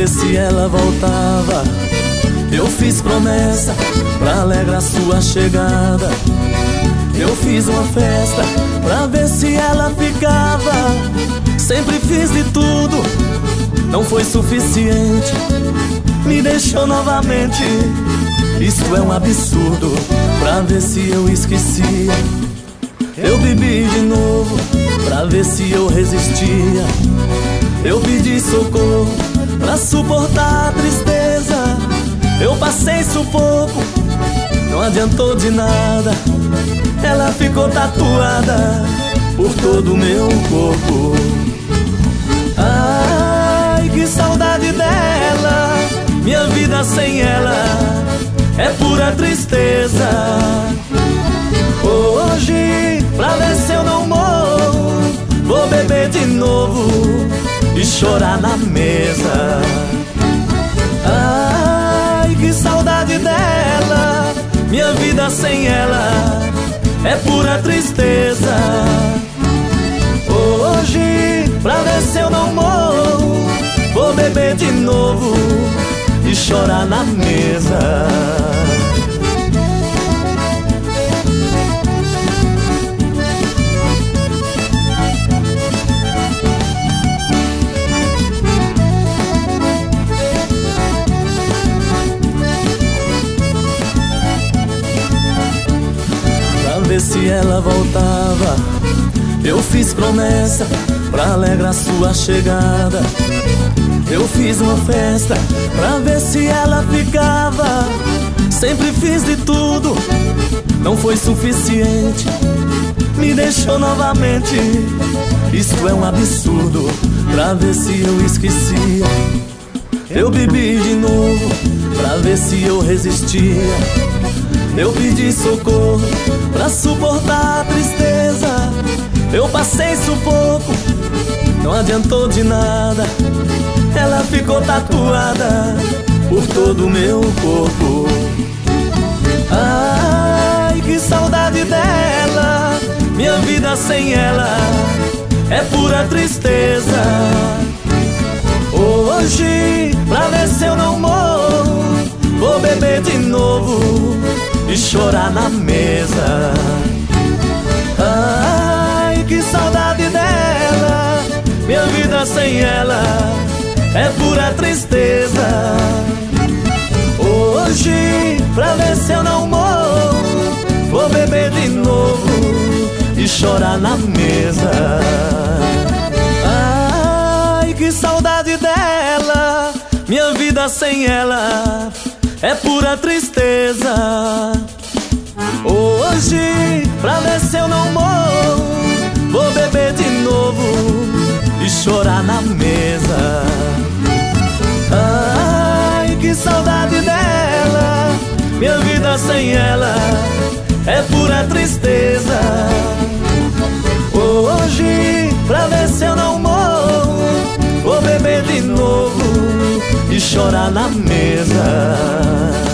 ver se ela voltava. Eu fiz promessa pra alegrar sua chegada. Eu fiz uma festa pra ver se ela ficava. Sempre fiz de tudo, não foi suficiente. Me deixou novamente, isto é um absurdo. Pra ver se eu esquecia, eu bebi de novo pra ver se eu resistia. Eu pedi socorro pra suportar a tristeza. Eu passei sufoco, não adiantou de nada. Ela ficou tatuada por todo o meu corpo. Ai, que saudade dela. Minha vida sem ela é pura tristeza. Hoje, pra ver se eu não morro, vou beber de novo e chorar na mesa. Ai, que saudade dela. Minha vida sem ela é pura tristeza. Hoje, pra ver se eu não morro, vou beber de novo e chorar na mesa. Ver se ela voltava. Eu fiz promessa pra alegrar sua chegada. Eu fiz uma festa pra ver se ela ficava. Sempre fiz de tudo, não foi suficiente. Me deixou novamente, isto é um absurdo. Pra ver se eu esquecia, eu bebi de novo pra ver se eu resistia. Eu pedi socorro pra suportar a tristeza. Eu passei sufoco, não adiantou de nada. Ela ficou tatuada por todo o meu corpo. Ai, que saudade dela. Minha vida sem ela é pura tristeza. Hoje, pra ver se eu não morro, vou beber de novo e chorar na mesa. Ai, que saudade dela. Minha vida sem ela é pura tristeza. Hoje, pra ver se eu não morro, vou beber de novo e chorar na mesa. Ai, que saudade dela. Minha vida sem ela é pura tristeza. Hoje, pra ver se eu não morro, vou beber de novo e chorar na mesa. Ai, que saudade dela. Minha vida sem ela é pura tristeza. Hoje, pra ver se eu não morro, vou beber de novo e chorar na mesa.